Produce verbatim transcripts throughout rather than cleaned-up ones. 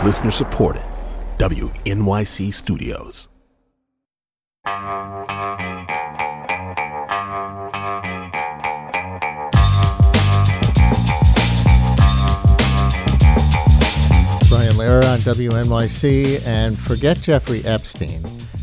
Listener supported. W N Y C Studios. Brian Lehrer on W N Y C, and forget Jeffrey Epstein.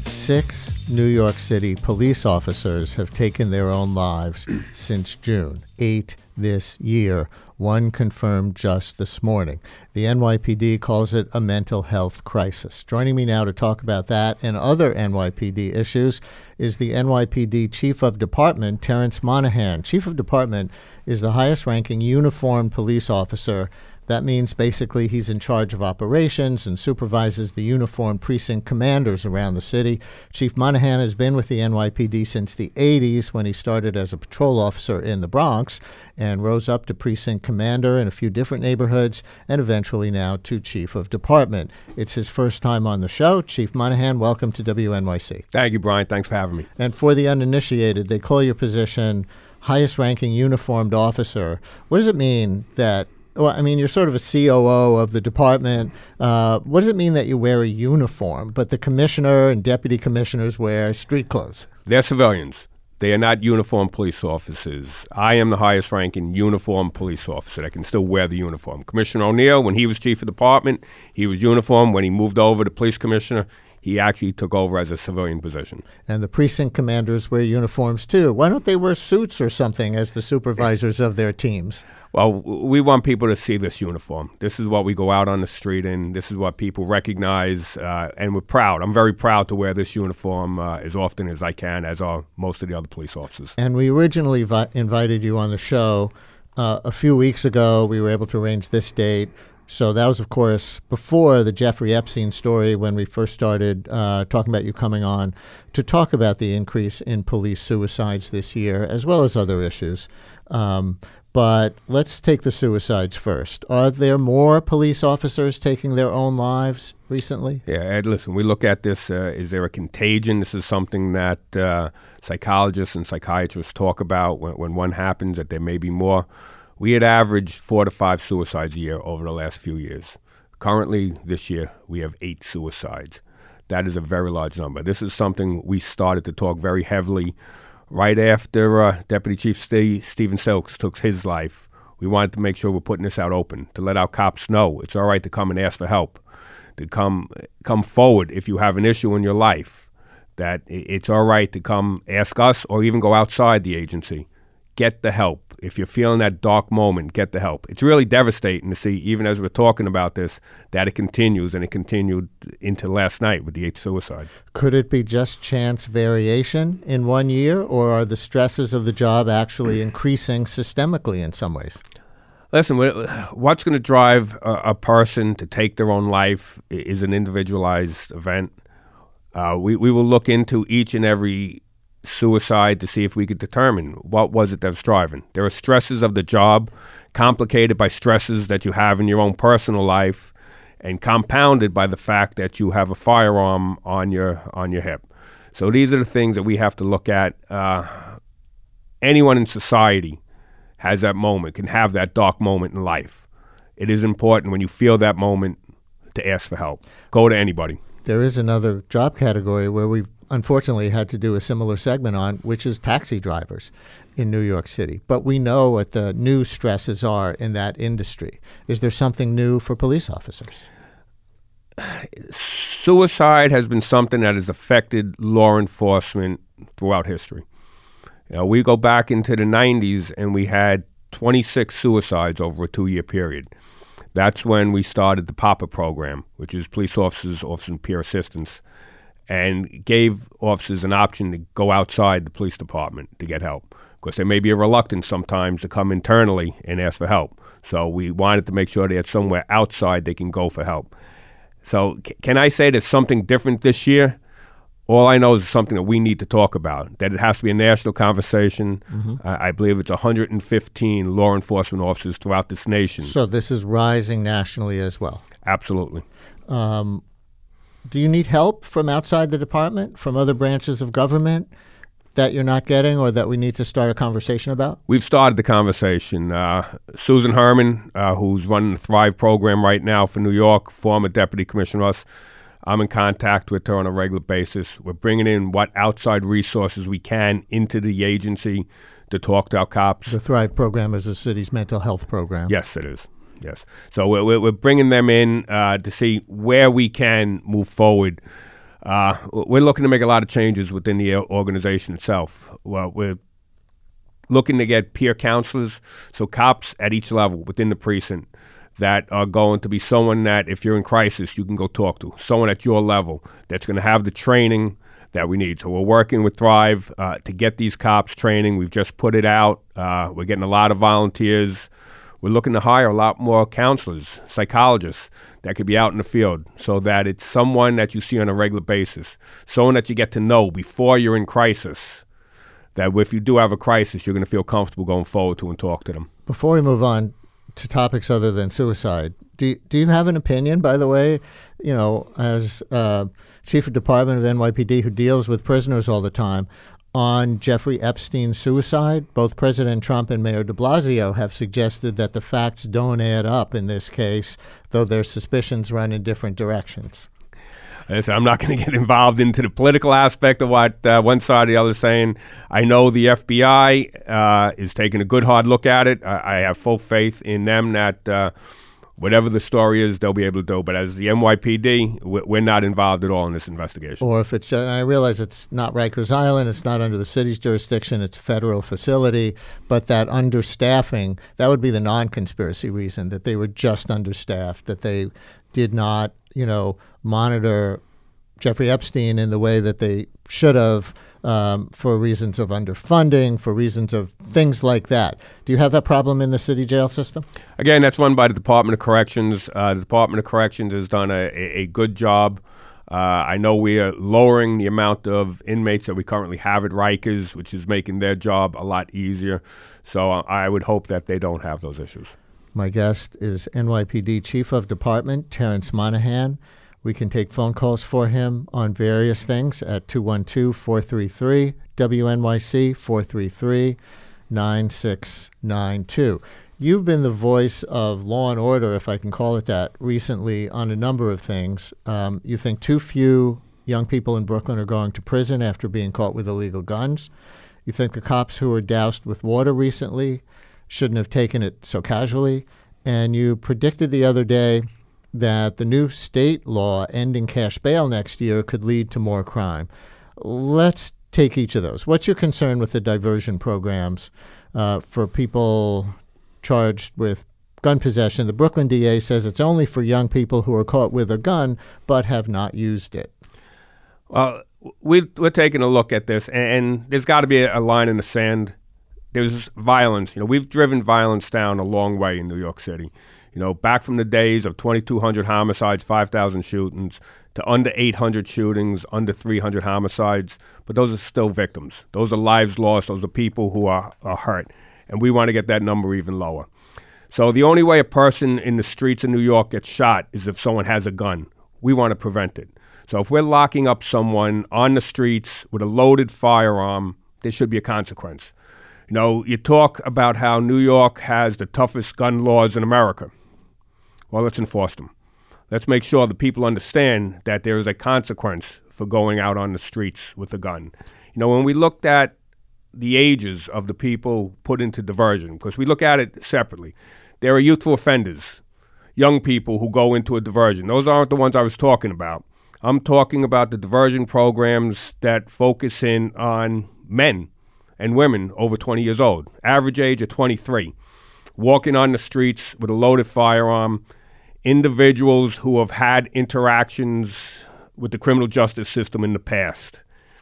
Six New York City police officers have taken their own lives since June. Eight this year. One confirmed just this morning. The N Y P D calls it a mental health crisis. Joining me now to talk about that and other N Y P D issues is the N Y P D Chief of Department, Terrence Monahan. Chief of Department is the highest-ranking uniformed police officer. That means basically he's in charge of operations and supervises the uniformed precinct commanders around the city. Chief Monahan has been with the N Y P D since the eighties when he started as a patrol officer in the Bronx and rose up to precinct commander in a few different neighborhoods and eventually now to Chief of Department. It's his first time on the show. Chief Monahan, welcome to W N Y C. Thank you, Brian. Thanks for having me. And for the uninitiated, they call your position highest-ranking uniformed officer. What does it mean that Well, I mean, you're sort of a C O O of the department. Uh, what does it mean that you wear a uniform, but the commissioner and deputy commissioners wear street clothes? They're civilians. They are not uniformed police officers. I am the highest-ranking uniformed police officer that can still wear the uniform. Commissioner O'Neill, when he was chief of department, he was uniformed. When he moved over to police commissioner, he actually took over as a civilian position. And the precinct commanders wear uniforms, too. Why don't they wear suits or something as the supervisors of their teams? Well, we want people to see this uniform. This is what we go out on the street in. This is what people recognize, uh, and we're proud. I'm very proud to wear this uniform uh, as often as I can, as are most of the other police officers. And we originally vi- invited you on the show uh, a few weeks ago. We were able to arrange this date. So that was, of course, before the Jeffrey Epstein story when we first started uh, talking about you coming on to talk about the increase in police suicides this year, as well as other issues. Um, but let's take the suicides first. Are there more police officers taking their own lives recently? Yeah, Ed, listen, we look at this, uh, is there a contagion? This is something that uh, psychologists and psychiatrists talk about when, when one happens, that there may be more. We had averaged four to five suicides a year over the last few years. Currently, this year, we have eight suicides. That is a very large number. This is something we started to talk very heavily right after uh, Deputy Chief Steve, Stephen Silks took his life. We wanted to make sure we're putting this out open, to let our cops know it's all right to come and ask for help, to come come forward if you have an issue in your life, that it's all right to come ask us or even go outside the agency. Get the help. If you're feeling that dark moment, get the help. It's really devastating to see, even as we're talking about this, that it continues, and it continued into last night with the eighth suicide. Could it be just chance variation in one year, or are the stresses of the job actually increasing systemically in some ways? Listen, what's going to drive a, a person to take their own life is an individualized event. Uh, we, we will look into each and every suicide to see if we could determine what was it that was driving. There are stresses of the job, complicated by stresses that you have in your own personal life, and compounded by the fact that you have a firearm on your on your hip. So these are the things that we have to look at. Uh, anyone in society has that moment, can have that dark moment in life. It is important when you feel that moment to ask for help. Go to anybody. There is another job category where we've unfortunately had to do a similar segment on, which is taxi drivers in New York City. But we know what the new stresses are in that industry. Is there something new for police officers? Suicide has been something that has affected law enforcement throughout history. You know, we go back into the nineties and we had twenty-six suicides over a two-year period. That's when we started the PAPA program, which is Police Officers, Officers and Peer Assistance, and gave officers an option to go outside the police department to get help. Because there may be a reluctance sometimes to come internally and ask for help. So we wanted to make sure they had somewhere outside they can go for help. So c- can I say there's something different this year? All I know is something that we need to talk about, that it has to be a national conversation. Mm-hmm. Uh, I believe it's one hundred fifteen law enforcement officers throughout this nation. So this is rising nationally as well? Absolutely. Um, do you need help from outside the department, from other branches of government? that you're not getting or that we need to start a conversation about? We've started the conversation. Uh, Susan Herman, uh, who's running the Thrive program right now for New York, former Deputy Commissioner Russ, I'm in contact with her on a regular basis. We're bringing in what outside resources we can into the agency to talk to our cops. The Thrive program is the city's mental health program. Yes, it is. Yes. So we're, we're bringing them in uh, to see where we can move forward. Uh, we're looking to make a lot of changes within the organization itself. Well, we're looking to get peer counselors, so cops at each level within the precinct that are going to be someone that if you're in crisis, you can go talk to, someone at your level that's going to have the training that we need. So we're working with Thrive uh, to get these cops training. We've just put it out. Uh, we're getting a lot of volunteers. We're looking to hire a lot more counselors, psychologists that could be out in the field so that it's someone that you see on a regular basis, someone that you get to know before you're in crisis, that if you do have a crisis, you're going to feel comfortable going forward to and talk to them. Before we move on to topics other than suicide, do you, do you have an opinion, by the way, you know, as uh, Chief of Department of N Y P D who deals with prisoners all the time, on Jeffrey Epstein's suicide? Both President Trump and Mayor de Blasio have suggested that the facts don't add up in this case, though their suspicions run in different directions. Listen, I'm not going to get involved into the political aspect of what uh, one side or the other is saying. I know the F B I uh, is taking a good hard look at it. I, I have full faith in them that uh, whatever the story is, they'll be able to do. But as the N Y P D, we're not involved at all in this investigation. Or if it's just, I realize it's not Rikers Island, it's not under the city's jurisdiction, it's a federal facility, but that understaffing, that would be the non-conspiracy reason, that they were just understaffed, that they did not, you know, monitor Jeffrey Epstein in the way that they should have um, for reasons of underfunding, for reasons of things like that. Do you have that problem in the city jail system? Again, that's run by the Department of Corrections. Uh, the Department of Corrections has done a, a, a good job. Uh, I know we are lowering the amount of inmates that we currently have at Rikers, which is making their job a lot easier. So uh, I would hope that they don't have those issues. My guest is N Y P D Chief of Department, Terrence Monahan. We can take phone calls for him on various things at two one two, four three three, W N Y C, four three three, nine six nine two. You've been the voice of law and order, if I can call it that, recently on a number of things. Um, you think too few young people in Brooklyn are going to prison after being caught with illegal guns. You think the cops who were doused with water recently shouldn't have taken it so casually. And you predicted the other day that the new state law ending cash bail next year could lead to more crime. Let's take each of those. What's your concern with the diversion programs uh, for people charged with gun possession? The Brooklyn D A says it's only for young people who are caught with a gun but have not used it. Well, we, we're taking a look at this, and, and there's got to be a, a line in the sand. There's violence. You know, we've driven violence down a long way in New York City. You know, back from the days of twenty-two hundred homicides, five thousand shootings, to under eight hundred shootings, under three hundred homicides. But those are still victims. Those are lives lost. Those are people who are, are hurt. And we want to get that number even lower. So the only way a person in the streets of New York gets shot is if someone has a gun. We want to prevent it. So if we're locking up someone on the streets with a loaded firearm, there should be a consequence. You know, you talk about how New York has the toughest gun laws in America. Well, let's enforce them. Let's make sure the people understand that there is a consequence for going out on the streets with a gun. You know, when we looked at the ages of the people put into diversion, because we look at it separately, there are youthful offenders, young people who go into a diversion. Those aren't the ones I was talking about. I'm talking about the diversion programs that focus in on men and women over twenty years old, average age of twenty-three, walking on the streets with a loaded firearm, individuals who have had interactions with the criminal justice system in the past.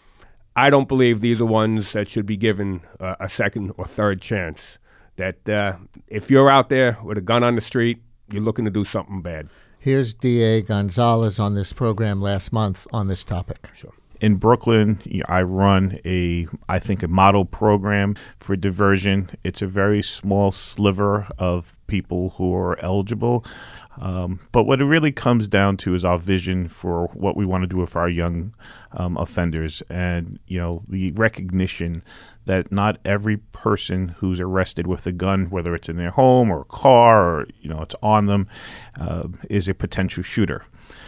I don't believe these are ones that should be given uh, a second or third chance. That uh, if you're out there with a gun on the street, you're looking to do something bad. Here's D A Gonzalez on this program last month on this topic. Sure. In Brooklyn, I run a, I think, a model program for diversion. It's a very small sliver of people who are eligible. Um, but what it really comes down to is our vision for what we want to do with our young um, offenders, and you know the recognition that not every person who's arrested with a gun, whether it's in their home or a car or you know it's on them, uh, is a potential shooter.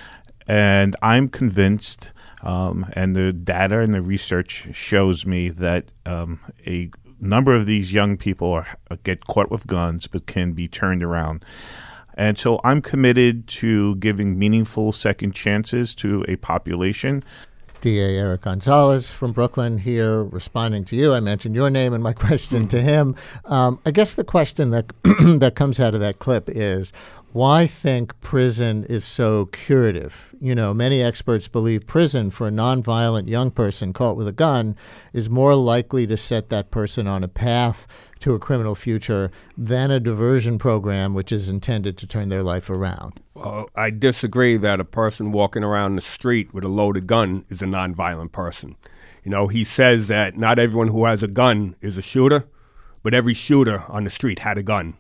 And I'm convinced, um, and the data and the research shows me that um, a number of these young people are, get caught with guns but can be turned around. And so I'm committed to giving meaningful second chances to a population. D A Eric Gonzalez from Brooklyn here responding to you. I mentioned your name and my question to him. Um, I guess the question that that comes out of that clip is, why think prison is so curative? You know, many experts believe prison for a nonviolent young person caught with a gun is more likely to set that person on a path to a criminal future than a diversion program which is intended to turn their life around. Well, I disagree that a person walking around the street with a loaded gun is a nonviolent person. You know, he says that not everyone who has a gun is a shooter, but every shooter on the street had a gun.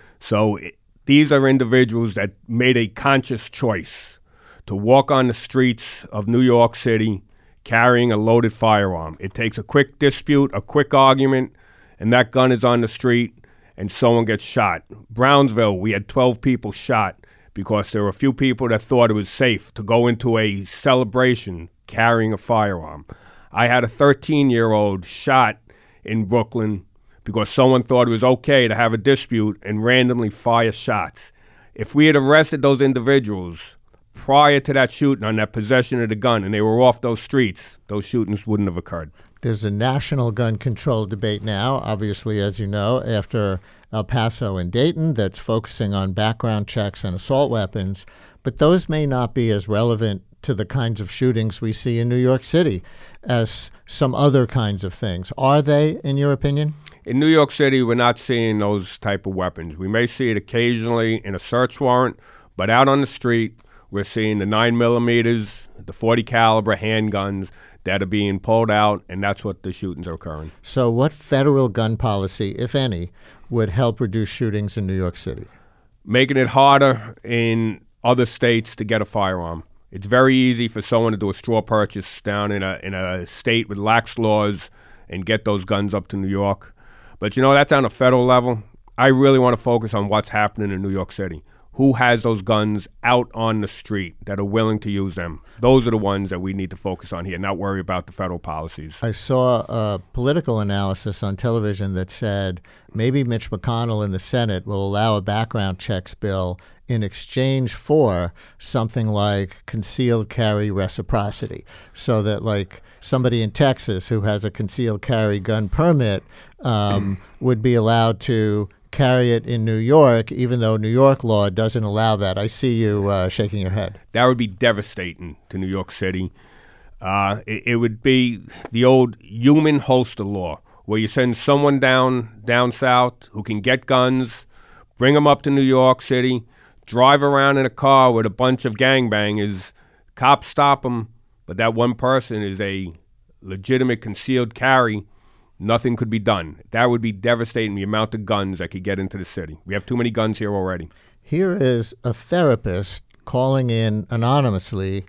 So it, these are individuals that made a conscious choice to walk on the streets of New York City carrying a loaded firearm. It takes a quick dispute, a quick argument, and that gun is on the street, and someone gets shot. Brownsville, we had twelve people shot because there were a few people that thought it was safe to go into a celebration carrying a firearm. I had a thirteen-year-old shot in Brooklyn because someone thought it was okay to have a dispute and randomly fire shots. If we had arrested those individuals prior to that shooting on that possession of the gun and they were off those streets, those shootings wouldn't have occurred. There's a national gun control debate now, obviously, as you know, after El Paso and Dayton, that's focusing on background checks and assault weapons. But those may not be as relevant to the kinds of shootings we see in New York City as some other kinds of things. Are they, in your opinion? In New York City, we're not seeing those type of weapons. We may see it occasionally in a search warrant, but out on the street, we're seeing the nine millimeters, the forty caliber handguns that are being pulled out, and that's what the shootings are occurring. So what federal gun policy, if any, would help reduce shootings in New York City? Making it harder in other states to get a firearm. It's very easy for someone to do a straw purchase down in a in a state with lax laws and get those guns up to New York. But, you know, that's on a federal level. I really want to focus on what's happening in New York City. Who has those guns out on the street that are willing to use them? Those are the ones that we need to focus on here, not worry about the federal policies. I saw a political analysis on television that said maybe Mitch McConnell in the Senate will allow a background checks bill in exchange for something like concealed carry reciprocity, so that like somebody in Texas who has a concealed carry gun permit um, would be allowed to carry it in New York, even though New York law doesn't allow that. I see you uh, shaking your head. That would be devastating to New York City. Uh, it, it would be the old human holster law, where you send someone down down south who can get guns, bring them up to New York City, drive around in a car with a bunch of gangbangers, cops stop them, but that one person is a legitimate concealed carry. Nothing could be done. That would be devastating, the amount of guns that could get into the city. We have too many guns here already. Here is a therapist calling in anonymously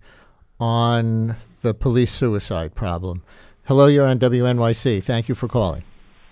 on the police suicide problem. Hello, you're on W N Y C. Thank you for calling.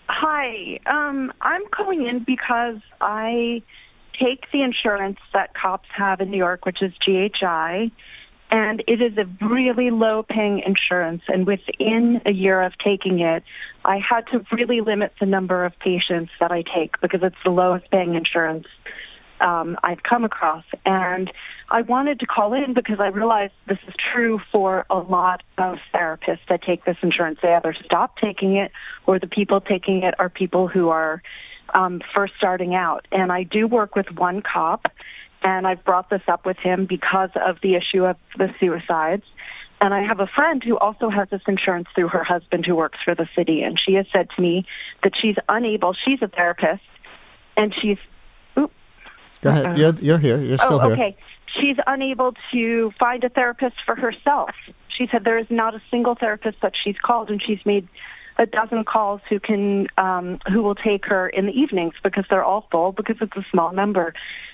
Hi. Um, I'm calling in because I take the insurance that cops have in New York, which is G H I, and it is a really low-paying insurance. And within a year of taking it, I had to really limit the number of patients that I take because it's the lowest-paying insurance um, I've come across. And I wanted to call in because I realized this is true for a lot of therapists that take this insurance. They either stop taking it, or the people taking it are people who are um, first starting out. And I do work with one cop, and I've brought this up with him because of the issue of the suicides. And I have a friend who also has this insurance through her husband who works for the city, and she has said to me that she's unable, she's a therapist, and she's... Oops, Go ahead. Uh, you're, you're here. You're still oh, here. Okay. She's unable to find a therapist for herself. She said there is not a single therapist that she's called, and she's made a dozen calls who can um, who will take her in the evenings because they're all full because it's a small number.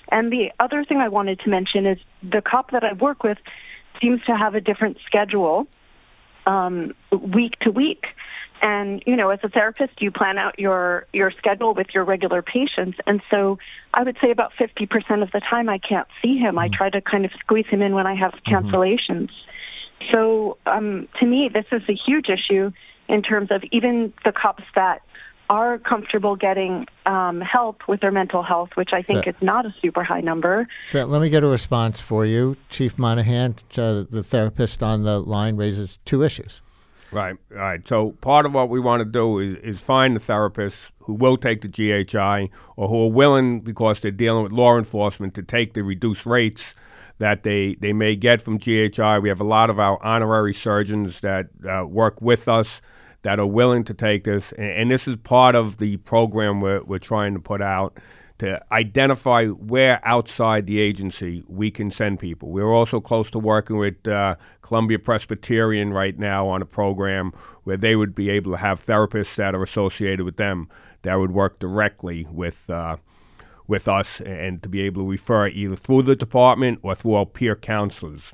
And the other thing I wanted to mention is the cop that I work with seems to have a different schedule um, week to week. And, you know, as a therapist, you plan out your, your schedule with your regular patients. And so I would say about fifty percent of the time I can't see him. Mm-hmm. I try to kind of squeeze him in when I have cancellations. Mm-hmm. So um, to me, this is a huge issue in terms of even the cops that are comfortable getting um, help with their mental health, which I think so, is not a super high number. So let me get a response for you. Chief Monahan, uh, the therapist on the line, raises two issues. Right, right. So part of what we want to do is, is find the therapists who will take the G H I or who are willing, because they're dealing with law enforcement, to take the reduced rates that they, they may get from G H I. We have a lot of our honorary surgeons that uh, work with us that are willing to take this. And, and this is part of the program we're, we're trying to put out, to identify where outside the agency we can send people. We're also close to working with uh, Columbia Presbyterian right now on a program where they would be able to have therapists that are associated with them that would work directly with uh, with us, and to be able to refer either through the department or through our peer counselors.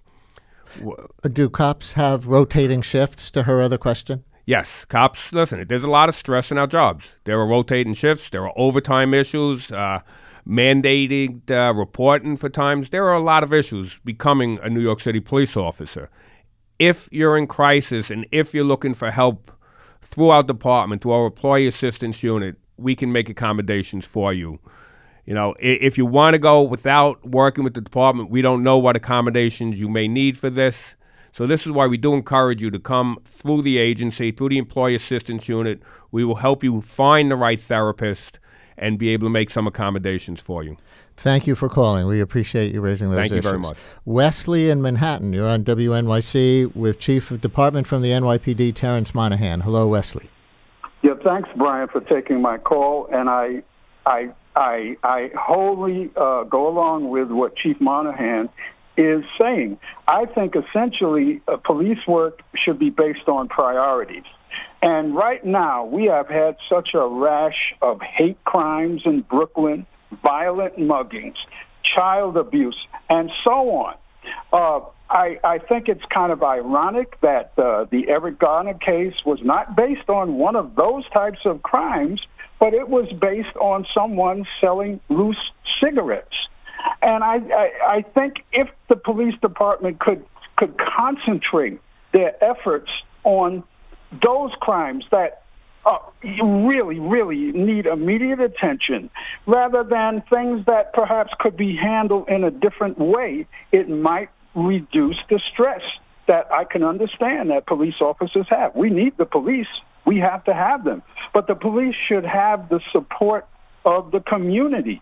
Do cops have rotating shifts, to her other question? Yes, cops, listen, there's a lot of stress in our jobs. There are rotating shifts. There are overtime issues, uh, mandated uh, reporting for times. There are a lot of issues becoming a New York City police officer. If you're in crisis and if you're looking for help through our department, through our employee assistance unit, we can make accommodations for you. You know, if you want to go without working with the department, we don't know what accommodations you may need for this. So this is why we do encourage you to come through the agency, through the Employee Assistance Unit. We will help you find the right therapist and be able to make some accommodations for you. Thank you for calling. We appreciate you raising those Thank issues. Thank you very much. Wesley in Manhattan, you're on W N Y C with Chief of Department from the N Y P D, Terrence Monahan. Hello, Wesley. Yeah, thanks, Brian, for taking my call. And I, I, I, I wholly uh, go along with what Chief Monahan is saying. I think essentially uh, police work should be based on priorities. And right now we have had such a rash of hate crimes in Brooklyn, violent muggings, child abuse, and so on. Uh, I, I think it's kind of ironic that uh, the Eric Garner case was not based on one of those types of crimes, but it was based on someone selling loose cigarettes. And I, I, I think if the police department could could concentrate their efforts on those crimes that uh, really, really need immediate attention, rather than things that perhaps could be handled in a different way, it might reduce the stress that I can understand that police officers have. We need the police. We have to have them. But the police should have the support of the community.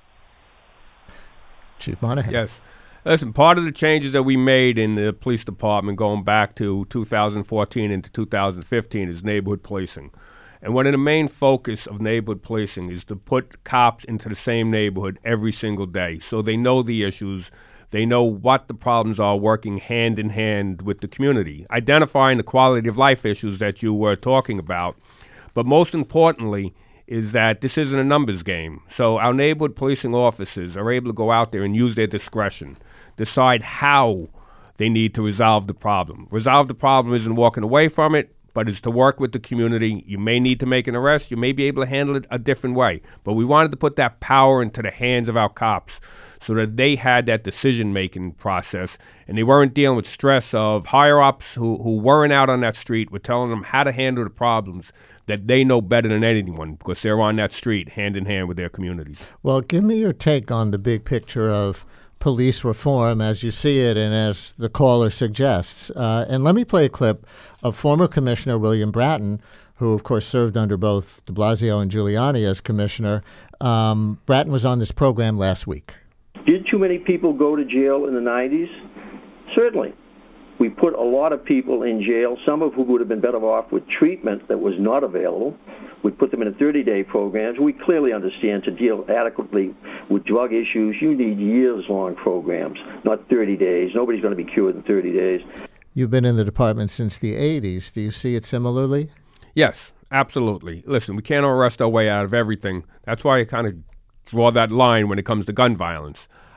Chief Monahan. Yes. Listen, part of the changes that we made in the police department going back to two thousand fourteen into two thousand fifteen is neighborhood policing. And one of the main focus of neighborhood policing is to put cops into the same neighborhood every single day so they know the issues, they know what the problems are, working hand in hand with the community, identifying the quality of life issues that you were talking about. But most importantly, is that this isn't a numbers game. So our neighborhood policing officers are able to go out there and use their discretion, decide how they need to resolve the problem. Resolve the problem isn't walking away from it, but it's to work with the community. You may need to make an arrest. You may be able to handle it a different way. But we wanted to put that power into the hands of our cops so that they had that decision-making process, and they weren't dealing with stress of higher-ups who, who weren't out on that street, were telling them how to handle the problems that they know better than anyone because they're on that street hand-in-hand with their communities. Well, give me your take on the big picture of police reform as you see it and as the caller suggests. Uh, and let me play a clip of former Commissioner William Bratton, who, of course, served under both de Blasio and Giuliani as commissioner. Um, Bratton was on this program last week. Did too many people go to jail in the nineties? Certainly. We put a lot of people in jail, some of whom would have been better off with treatment that was not available. We put them in thirty-day programs. We clearly understand to deal adequately with drug issues, you need years-long programs, not thirty days. Nobody's going to be cured in thirty days. You've been in the department since the eighties. Do you see it similarly? Yes, absolutely. Listen, we can't arrest our way out of everything. That's why I kind of draw that line when it comes to gun violence.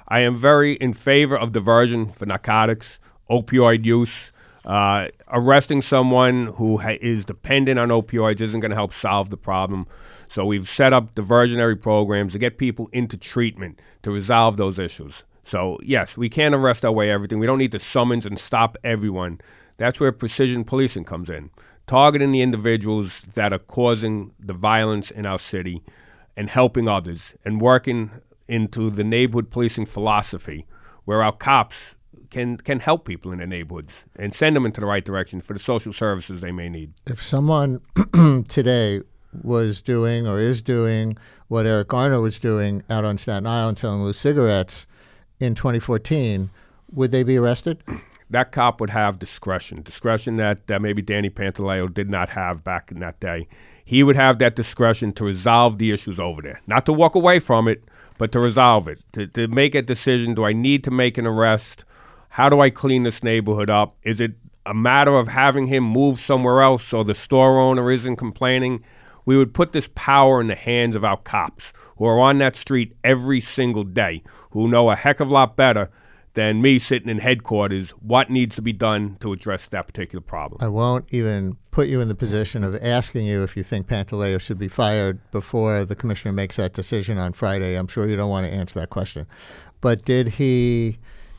I am very in favor of diversion for narcotics, opioid use. Uh, arresting someone who ha- is dependent on opioids isn't going to help solve the problem. So we've set up diversionary programs to get people into treatment to resolve those issues. So, yes, we can't arrest our way everything. We don't need to summons and stop everyone. That's where precision policing comes in, targeting the individuals that are causing the violence in our city and helping others and working into the neighborhood policing philosophy where our cops can can help people in their neighborhoods and send them into the right direction for the social services they may need. If someone today was doing or is doing what Eric Garner was doing out on Staten Island selling loose cigarettes in twenty fourteen, would they be arrested? That cop would have discretion, discretion that, that maybe Danny Pantaleo did not have back in that day. He would have that discretion to resolve the issues over there, not to walk away from it, but to resolve it, to, to make a decision. Do I need to make an arrest? How do I clean this neighborhood up? Is it a matter of having him move somewhere else so the store owner isn't complaining? We would put this power in the hands of our cops who are on that street every single day, who know a heck of a lot better than me sitting in headquarters what needs to be done to address that particular problem. I won't even put you in the position of asking you if you think Pantaleo should be fired before the commissioner makes that decision on Friday. I'm sure you don't want to answer that question. But did he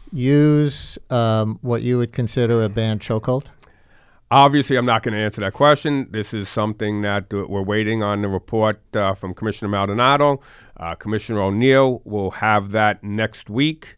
use um, what you would consider a banned chokehold? Obviously, I'm not going to answer that question. This is something that uh, we're waiting on the report uh, from Commissioner Maldonado. Uh, Commissioner O'Neill will have that next week,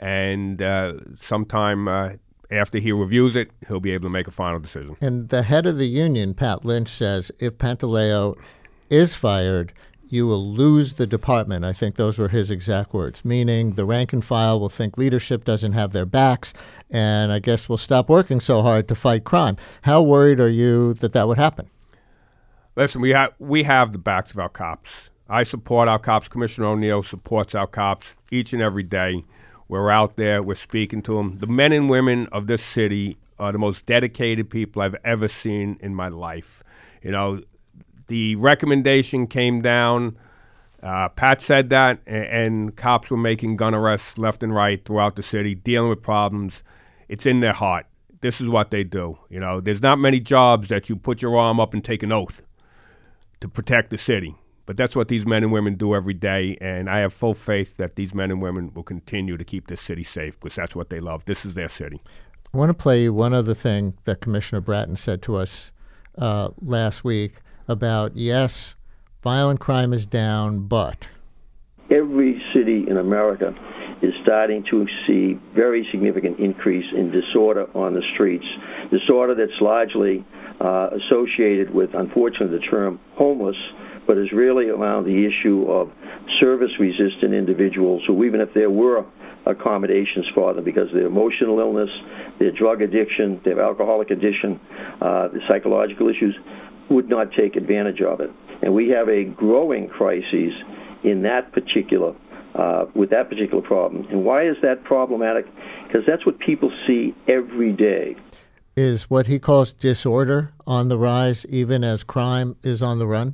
and uh, sometime uh, after he reviews it, he'll be able to make a final decision. And the head of the union, Pat Lynch, says if Pantaleo is fired, you will lose the department. I think those were his exact words, meaning the rank and file will think leadership doesn't have their backs, and I guess we'll stop working so hard to fight crime. How worried are you that that would happen? Listen, we have we have the backs of our cops. I support our cops. Commissioner O'Neill supports our cops each and every day. We're out there. We're speaking to them. The men and women of this city are the most dedicated people I've ever seen in my life. You know, the recommendation came down. Uh, Pat said that, and, and cops were making gun arrests left and right throughout the city, dealing with problems. It's in their heart. This is what they do. You know, there's not many jobs that you put your arm up and take an oath to protect the city. But that's what these men and women do every day, and I have full faith that these men and women will continue to keep this city safe because that's what they love. This is their city. I want to play you one other thing that Commissioner Bratton said to us uh, last week about, yes, violent crime is down, but... Every city in America is starting to see very significant increase in disorder on the streets, disorder that's largely uh, associated with, unfortunately, the term homeless, but is really around the issue of service-resistant individuals who, even if there were accommodations for them because of their emotional illness, their drug addiction, their alcoholic addiction, uh, the psychological issues, would not take advantage of it. And we have a growing crisis in that particular, uh, with that particular problem. And why is that problematic? Because that's what people see every day. Is what he calls disorder on the rise, even as crime is on the run?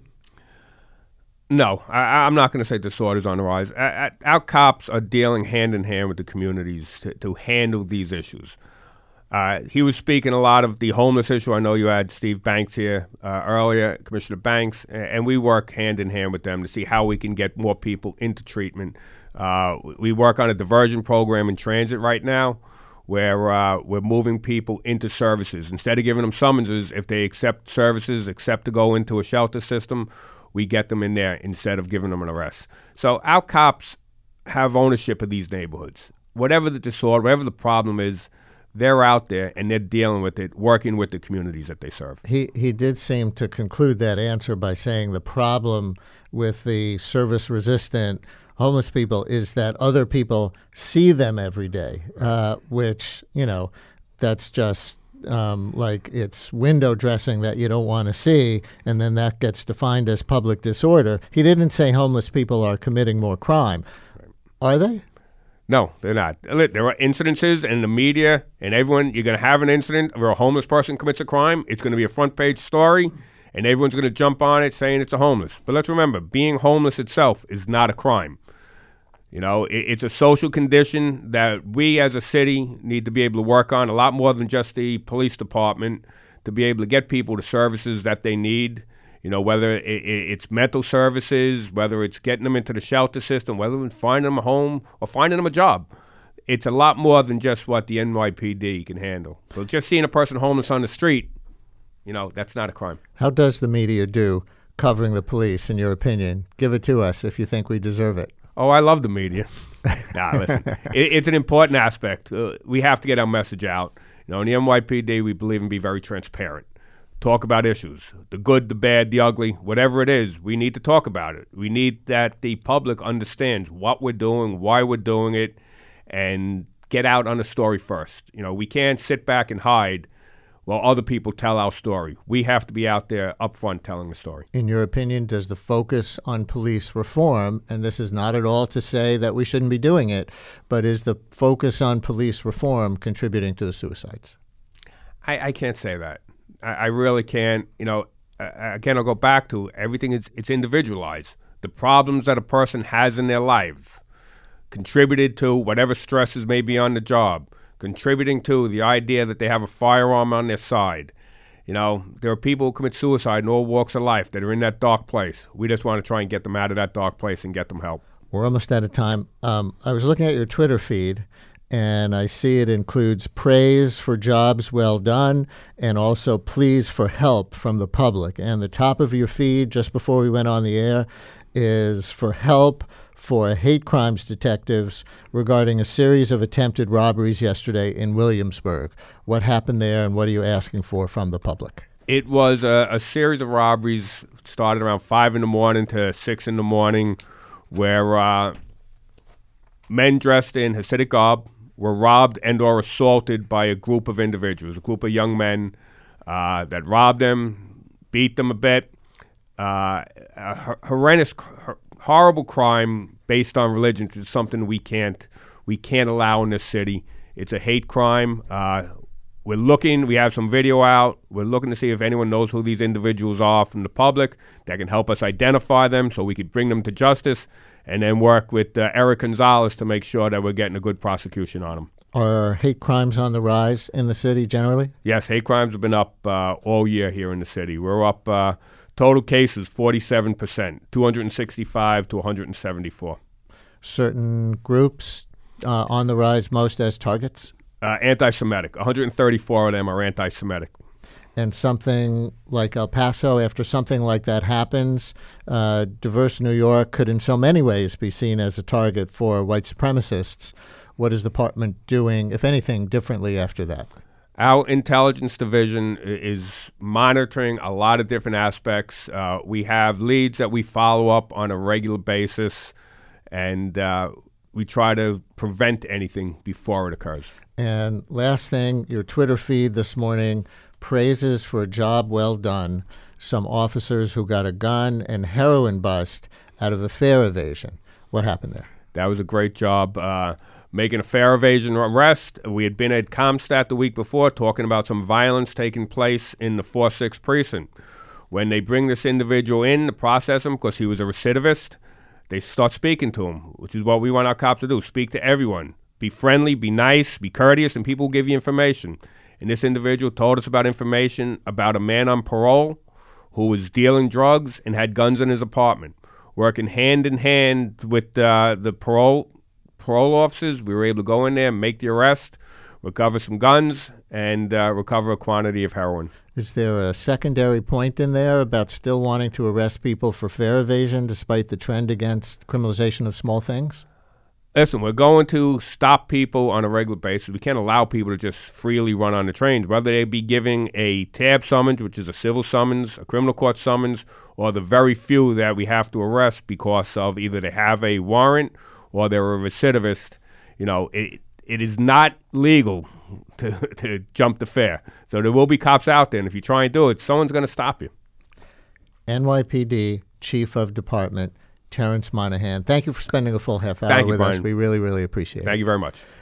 No, I, I'm not going to say disorder's on the rise. Our, our cops are dealing hand in hand with the communities to, to handle these issues. Uh, he was speaking a lot of the homeless issue. I know you had Steve Banks here uh, earlier, Commissioner Banks, and, and we work hand in hand with them to see how we can get more people into treatment. Uh, we work on a diversion program in transit right now where uh, we're moving people into services. Instead of giving them summonses, if they accept services, accept to go into a shelter system, we get them in there instead of giving them an arrest. So our cops have ownership of these neighborhoods. Whatever the disorder, whatever the problem is, they're out there and they're dealing with it, working with the communities that they serve. He he did seem to conclude that answer by saying the problem with the service-resistant homeless people is that other people see them every day, uh, which, you know, that's just um, like it's window dressing that you don't want to see, and then that gets defined as public disorder. He didn't say homeless people are committing more crime. Right. Are they? No, they're not. There are incidences in the media, and everyone, you're going to have an incident where a homeless person commits a crime. It's going to be a front page story, and everyone's going to jump on it saying it's a homeless. But let's remember, being homeless itself is not a crime. You know, it, it's a social condition that we as a city need to be able to work on, a lot more than just the police department, to be able to get people the services that they need. You know, whether it, it, it's mental services, whether it's getting them into the shelter system, whether it's finding them a home or finding them a job. It's a lot more than just what the N Y P D can handle. So just seeing a person homeless on the street, you know, that's not a crime. How does the media do covering the police, in your opinion? Give it to us if you think we deserve it. Oh, I love the media. Nah, listen, it, it's an important aspect. Uh, we have to get our message out. You know, in the N Y P D, we believe in being very transparent. Talk about issues, the good, the bad, the ugly, whatever it is. We need to talk about it. We need that the public understands what we're doing, why we're doing it, and get out on the story first. You know, we can't sit back and hide while other people tell our story. We have to be out there up front telling the story. In your opinion, does the focus on police reform, and this is not at all to say that we shouldn't be doing it, but is the focus on police reform contributing to the suicides? I, I can't say that. I, I really can't. You know, uh, again, I'll go back to everything is it's individualized. The problems that a person has in their life contributed to whatever stresses may be on the job, contributing to the idea that they have a firearm on their side. You know, there are people who commit suicide in all walks of life that are in that dark place. We just want to try and get them out of that dark place and get them help. We're almost out of time. Um, I was looking at your Twitter feed, and I see it includes praise for jobs well done and also pleas for help from the public. And the top of your feed, just before we went on the air, is for help for hate crimes detectives regarding a series of attempted robberies yesterday in Williamsburg. What happened there, and what are you asking for from the public? It was a, a series of robberies started around five in the morning to six in the morning, where uh, men dressed in Hasidic garb were robbed and or assaulted by a group of individuals, a group of young men uh, that robbed them, beat them a bit. Uh, a horrendous, horrible crime based on religion, which is something we can't we can't allow in this city. It's a hate crime. Uh, we're looking. We have some video out. We're looking to see if anyone knows who these individuals are from the public that can help us identify them, so we could bring them to justice, and then work with uh, Eric Gonzalez to make sure that we're getting a good prosecution on them. Are hate crimes on the rise in the city generally? Yes, hate crimes have been up uh, all year here in the city. We're up. Uh, Total cases, forty-seven percent, two hundred sixty-five to one hundred seventy-four. Certain groups uh, on the rise, most as targets? Uh, anti-Semitic. one hundred thirty-four of them are anti-Semitic. And something like El Paso, after something like that happens, uh, diverse New York could in so many ways be seen as a target for white supremacists. What is the department doing, if anything, differently after that? Our intelligence division is monitoring a lot of different aspects. Uh, we have leads that we follow up on a regular basis, and uh, we try to prevent anything before it occurs. And last thing, your Twitter feed this morning, praises for a job well done. Some officers who got a gun and heroin bust out of a fare evasion. What happened there? That was a great job. Uh, Making a fare evasion arrest. We had been at Comstat the week before talking about some violence taking place in the four six precinct. When they bring this individual in to process him because he was a recidivist, they start speaking to him, which is what we want our cops to do, speak to everyone. Be friendly, be nice, be courteous, and people will give you information. And this individual told us about information about a man on parole who was dealing drugs and had guns in his apartment. Working hand in hand with uh, the parole parole officers, we were able to go in there, make the arrest, recover some guns, and uh, recover a quantity of heroin. Is there a secondary point in there about still wanting to arrest people for fare evasion despite the trend against criminalization of small things? Listen, we're going to stop people on a regular basis. We can't allow people to just freely run on the trains, whether they be giving a tab summons, which is a civil summons, a criminal court summons, or the very few that we have to arrest because of either they have a warrant or they're a recidivist. You know, it it is not legal to to jump the fare. So there will be cops out there, and if you try and do it, someone's going to stop you. N Y P D Chief of Department Terrence Monahan, thank you for spending a full half hour Thank you, with Brian. us. We really, really appreciate it. Thank you very much.